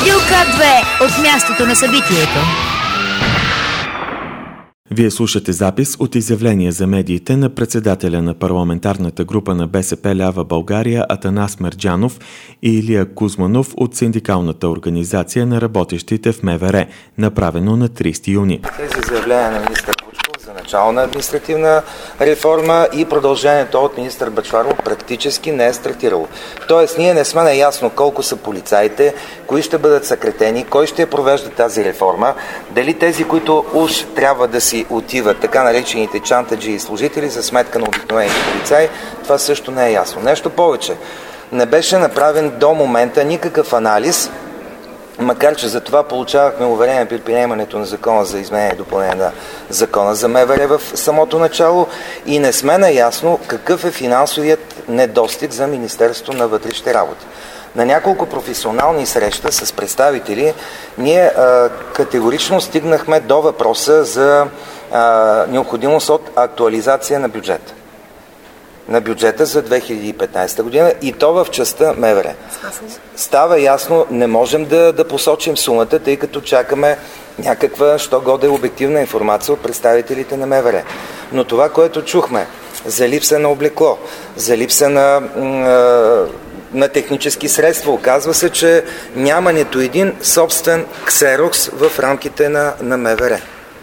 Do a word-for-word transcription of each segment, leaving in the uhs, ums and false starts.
Радио К две от мястото на събитието. Вие слушате запис от изявление за медиите на председателя на парламентарната група на БСП Лява България Атанас Мерджанов и Илия Кузманов от синдикалната организация на работещите в МВР, направено на тридесети юни. Тези заявления на министър Вучков за начало на административна реформа и продължението от министър Бъчваров практически не е стартирало. Тоест, ние не сме наясно колко са полицаите, кои ще бъдат съкратени, кой ще провежда тази реформа, дали тези, които уж трябва да си отиват, така наречените чантаджи и служители за сметка на обикновените полицаи, това също не е ясно. Нещо повече, не беше направен до момента никакъв анализ, макар че за това получавахме уверение при приемането на закона за изменение и допълнение на закона за МВР в самото начало и не сме наясно какъв е финансовият недостиг за Министерството на вътрешните работи. На няколко професионални среща с представители ние а, категорично стигнахме до въпроса за а, необходимост от актуализация на бюджета. На бюджета за две хиляди и петнадесета година и то в частта МВР. Става ясно, не можем да, да посочим сумата, тъй като чакаме някаква, що годе обективна информация от представителите на МВР. Но това, което чухме за липса на облекло, за липса на, на технически средства, оказва се, че няма нито един собствен ксерокс в рамките на, на МВР.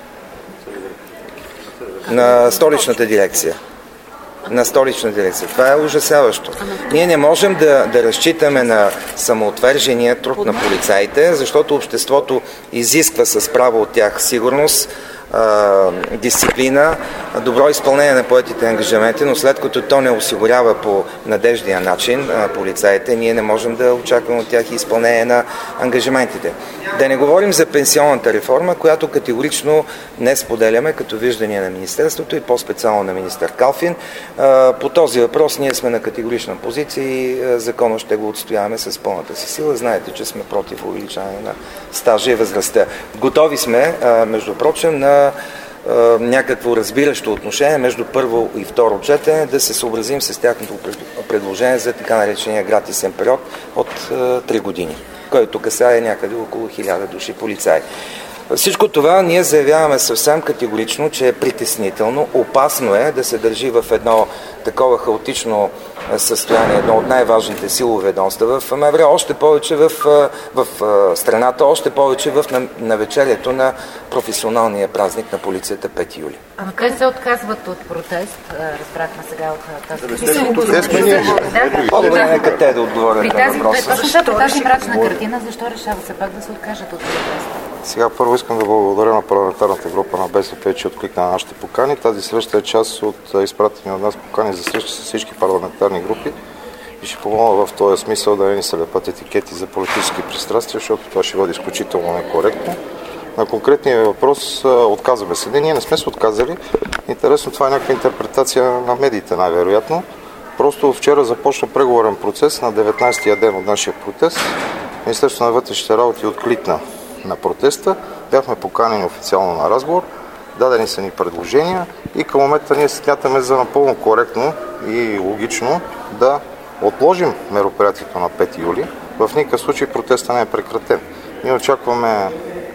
На столичната дирекция. на столична дирекция. Това е ужасяващо. Ние не можем да, да разчитаме на самоотвержения труд на полицаите, защото обществото изисква с право от тях сигурност, дисциплина, добро изпълнение на поетите ангажименти, но след като то не осигурява по надеждия начин полицаите, ние не можем да очакваме от тях изпълнение на ангажиментите. Да не говорим за пенсионната реформа, която категорично не споделяме като виждане на Министерството и по-специално на министър Калфин. По този въпрос ние сме на категорична позиция и законно ще го отстояваме с пълната си сила. Знаете, че сме против увеличаване на стажа и възрастта. Готови сме, между прочим, на някакво разбиращо отношение между първо и второ четене, да се съобразим с тяхното предложение за така наречения гратисен период от три години, който касае някъде около хиляда души полицаи. Всичко това ние заявяваме съвсем категорично, че е притеснително, опасно е да се държи в едно такова хаотично състояние, едно от най-важните силови ведомства в МВР, още повече в, в страната, още повече в навечерието на професионалния празник на полицията пети юли. Ама къде се отказват от протест? Разбрахме сега от тази... По-добре нека те да отговорят на въпроса. Защо тази мрачна картина, защо решава се пак да се откажат от протест? Сега първо искам да благодаря на парламентарната група на БСП, че откликна на нашите покани. Тази среща е част от изпратени от нас покани за среща с всички парламентарни групи и ще помогна в този смисъл да не ни се лепат етикети за политически пристрастия, защото това ще бъде изключително некоректно. На конкретния въпрос отказваме се. Не, ние не сме се отказали. Интересно, това е някаква интерпретация на медиите, най-вероятно. Просто вчера започна преговорен процес на деветнадесетия ден от нашия протест. Министерството на вътрешните работи откликна на протеста. Бяхме поканени официално на разговор, дадени са ни предложения и към момента ние смятаме за напълно коректно и логично да отложим мероприятието на пети юли. В никакъв случай протеста не е прекратен. Ние очакваме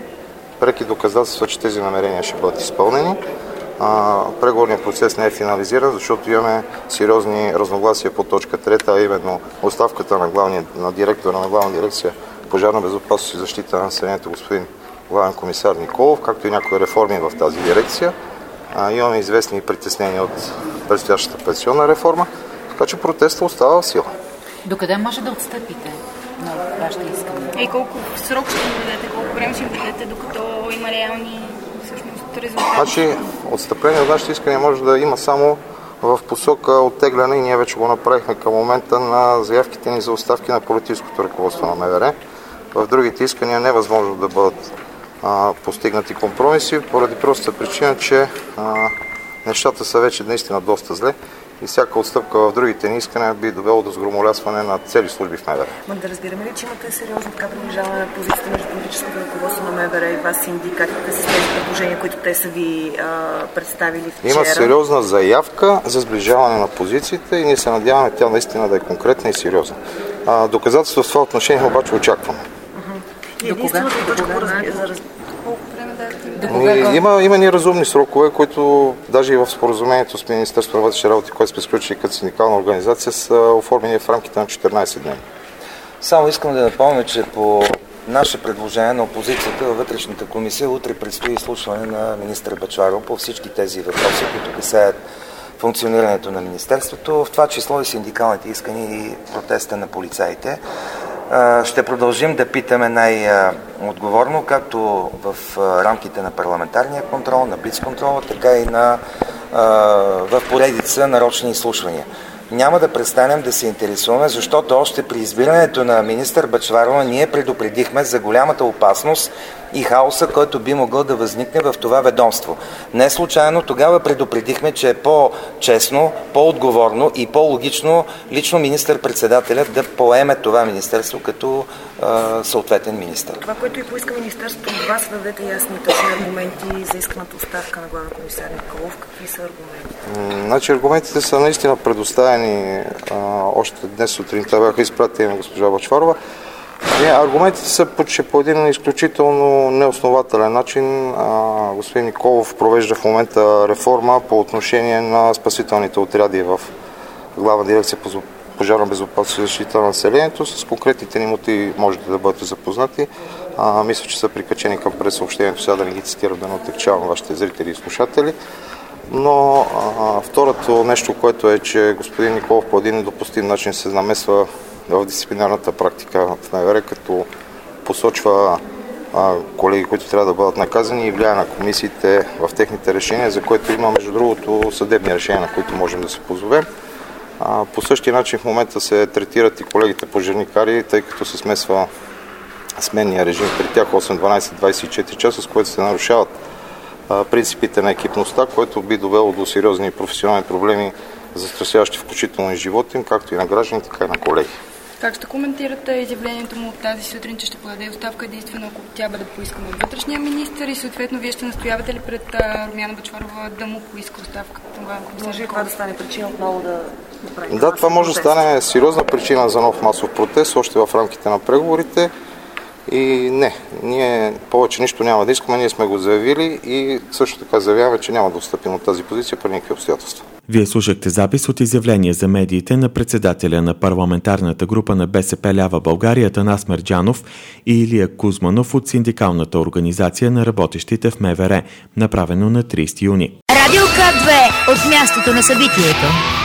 преки доказателства, че тези намерения ще бъдат изпълнени. Преговорният процес не е финализиран, защото имаме сериозни разногласия по точка трета, а именно оставката на, главния, на директора на главна дирекция Пожарна безопасност и защита на населението господин главен комисар Николов, както и някои реформи в тази дирекция. А, имаме известни притеснения от предстоящата пенсионна реформа, така че протестът остава в сила. Докъде може да отстъпите на вашите искания? И колко срок ще им дадете, колко време ще им дадете, докато има реални всъщност резултати? Значи, отстъпление от нашите искания може да има само в посока оттегляне и ние вече го направихме към момента на заявките ни за оставки на политическото ръководство на МВР. В другите искания не е възможно да бъдат а, постигнати компромиси, поради простата причина, че а, нещата са вече наистина доста зле и всяка отстъпка в другите ни искания би довело до сгромолясване на цели служби в МВР. Ма да разбираме ли, че имате сериозно така приближаване на позицията между политическото ръководство на МВР и вас, синдикатите, с тези предложения, които те са ви а, представили вчера? Има сериозна заявка за сближаване на позициите и ние се надяваме тя наистина да е конкретна и сериозна. А, доказателство в това отношение обаче очакваме. Всеки единствената точка за раз... Ами, има, има неразумни срокове, които даже и в споразумението с Министерството на вътрешните работи, което сме сключили като синдикална организация, са оформени в рамките на четиринайсет дни. Само искам да напомня, че по наше предложение на опозицията във вътрешната комисия утре предстои изслушване на министър Бъчварова по всички тези въпроси, които касаят функционирането на министерството, в това число и синдикалните искания и протеста на полицаите. Ще продължим да питаме най-отговорно, както в рамките на парламентарния контрол, на блицконтрола, така и на, в поредица нарочни изслушвания. Няма да престанем да се интересуваме, защото още при избирането на министър Бъчварова ние предупредихме за голямата опасност и хаоса, който би могъл да възникне в това ведомство. Не случайно тогава предупредихме, че е по-честно, по-отговорно и по-логично лично министър-председателят да поеме това министерство като а, съответен министър. Това, което и поиска министерството от вас, да дадете ясни точни аргументи за исканата оставка на главен комисар Николов. Какви са аргументите? Значи аргументите са наистина предоставени а, още днес сутринта, бяха изпратени на госпожа Бъчварова. Не, аргументите са, че по един изключително неоснователен начин а, господин Николов провежда в момента реформа по отношение на спасителните отряди в Главна дирекция по пожарна безопасност и защита на населението. С конкретните ни мотиви можете да бъдете запознати. А, мисля, че са прикачени към пресъобщението, сега да не ги цитирам, да не отегчавам вашите зрители и слушатели. Но а, второто нещо, което е, че господин Николов по един недопустим начин се намесва в дисциплинарната практика в МВР, като посочва а, колеги, които трябва да бъдат наказани и влияе на комисиите в техните решения, за което има, между другото, съдебни решения, на които можем да се позовем. А, по същия начин в момента се третират и колегите пожарникари, тъй като се смесва сменния режим при тях осем, дванайсет, двайсет и четири часа, с което се нарушават а, принципите на екипността, което би довело до сериозни професионални проблеми, застрашаващи включително и живота им, както и на граждани, така и на колеги. Как ще коментирате изявлението му от тази сутрин, че ще подаде оставка единствено, ако тя бъде поискана от вътрешния министър и съответно вие ще настоявате ли пред Румяна Бъчварова да му поиска оставка? Може това да стане причина отново да направим? Да, това може да стане сериозна причина за нов масов протест, още в рамките на преговорите. И не, ние повече нищо няма да искаме, ние сме го заявили и също така заявяваме, че няма да отстъпим от тази позиция при никакви обстоятелства. Вие слушахте запис от изявление за медиите на председателя на парламентарната група на БСП Лява България Атанас Мерджанов и Илия Кузманов от синдикалната организация на работещите в МВР, направено на трийсети юни. Радио К две от мястото на събитието.